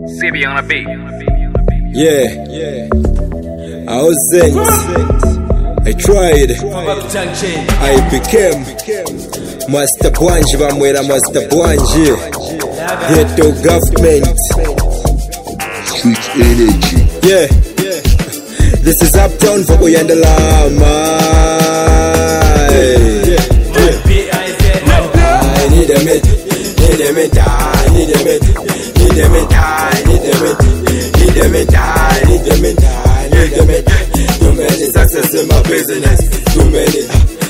CB on the beat. Yeah. I was sent. I tried. I became Master Bwanji. Bamwera Master Bwanji. Ghetto government. Street energy. Yeah. This is Uptown for Oyandalama. I need a mate. Need a mate. Need a mate. Need a mate. Need a mate. Need a mate. Need a mate. Need a mate. Too many success in my business. Too many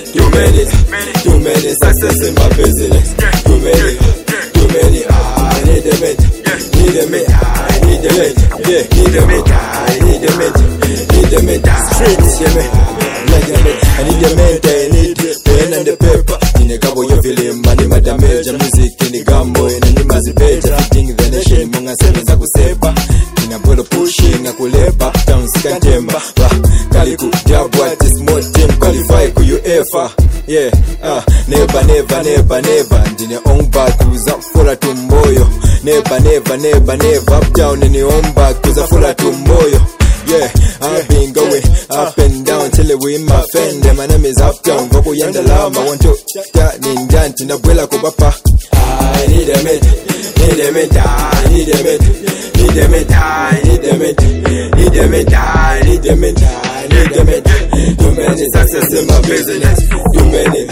success in my business. Too many. I need a mate. Need a mate. Need a mate. Yeah. Need a mate. Need a mate. Need a mate. Streets. Yeah, man. I need a mate. I need pen and the paper. In a couple of film, money, madam, major music in the gumbo, and the massive better. Fitting the nation, Munga Sevens, Akuseba. In a bottle pushing, a kuleba, down Scantemba. Calico, job, what is more team qualify? Could you ever? Yeah, never. And in your own back, who's up full of tumboyo. Never. Up down in your own back, who's up full of tumboyo. Yeah, I've been going up and down till we in my friend. My name is Uptown, Voko Yandalama. I want to start in Dant in the Bella Kubapa. I need a mate, need a mate, I need a mate, need a mate, I need a mate, need a mate, I need a mate, I need a mate. Too many success in my business. Too many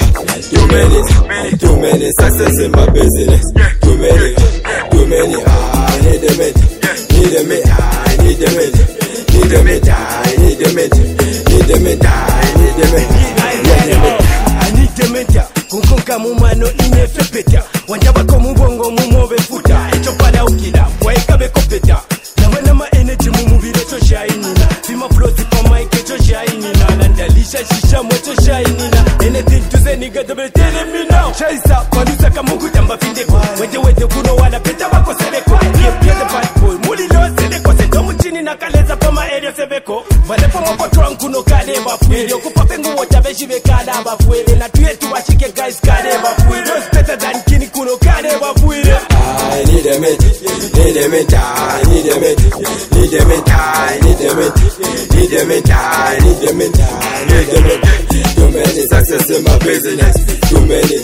success in my business. Too many, I need a mate, need a mate, I need a mate. Need a mate, I need a mate. Need a mate, I need a mate. I need a mate. Kunkonka mumano inefepeta. Wanjaba ko mubongo mumobe futa. Echo pada ukida, waika be kopeta. Nama energy mumubire to shine. Fima flows for my kecho shine. Nandalisha shisha mweto shine. Anything to say nigga double tell me now. Shaisa kwanusa kamungu jamba findeko. Wete kuno wana peta bako seleko. Get the bad boy. Muli lo seleko. Sendomu chini na kaleza pama area sebeko. Vale pama kwa trunk kuno kade bafuile. Okupape nguo chaveshi be kada bafuile. Na tuye tuwashike guys kade bafuile. It's better than kini kuno kade bafuile. I need a mate. Need a mate. I need a mate. Need a mate. I need a mate. Need a mate. I need a mate. I need a mate. Too many success in my business. Too many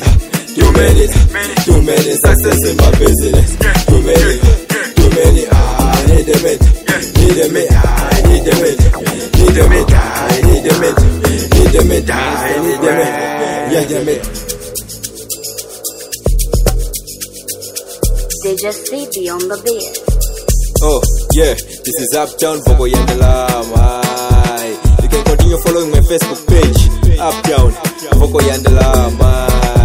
success in my business. Too many. I need a mate. Need a mate. I need a mate. Need a mate. I need a mate. Need a mate. I need a mate. Yeah, mate. They just CB on the beat. Oh, yeah, this is Uptown for Yandalama. You can continue following my Facebook page, Uptown for Yandalama.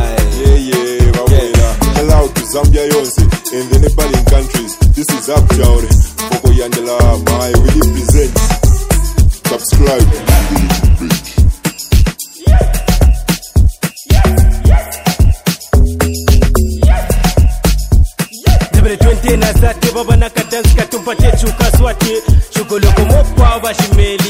Shout out to Zambia Yonse and the Nepali countries. This is Uptown for Yandalama. I will present. Subscribe to the YouTube page. Na zate baba na kadansi katumpatie chuka swati. Shugolo kumokwa bashimeli.